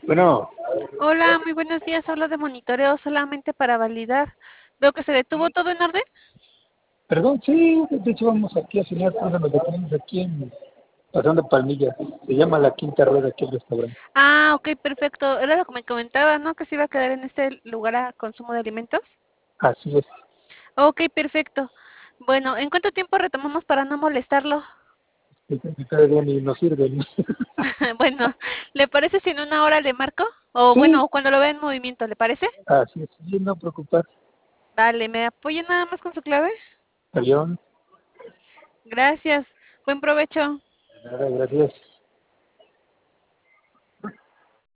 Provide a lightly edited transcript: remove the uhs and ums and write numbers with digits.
Bueno, Hola, muy buenos días. Hablo de monitoreo solamente para validar. Veo que se detuvo todo en orden. perdón, sí, de hecho vamos aquí a cenar, cuando nos detenemos aquí en Pasando Palmilla. Se llama La Quinta Rueda aquí el restaurante. Ah, ok, perfecto. Era lo que me comentaba, ¿no? Que se iba a quedar en este lugar a consumo de alimentos. Así es, Ok, perfecto. Bueno, ¿en cuánto tiempo retomamos para no molestarlo? que cada día ni nos sirven. Bueno, ¿le parece si en una hora le marco? O Sí, bueno, cuando lo vea en movimiento, ¿le parece? así es, sí, no preocupar. Vale, ¿me apoya nada más con su clave? Avión, Gracias. Buen provecho. nada, gracias.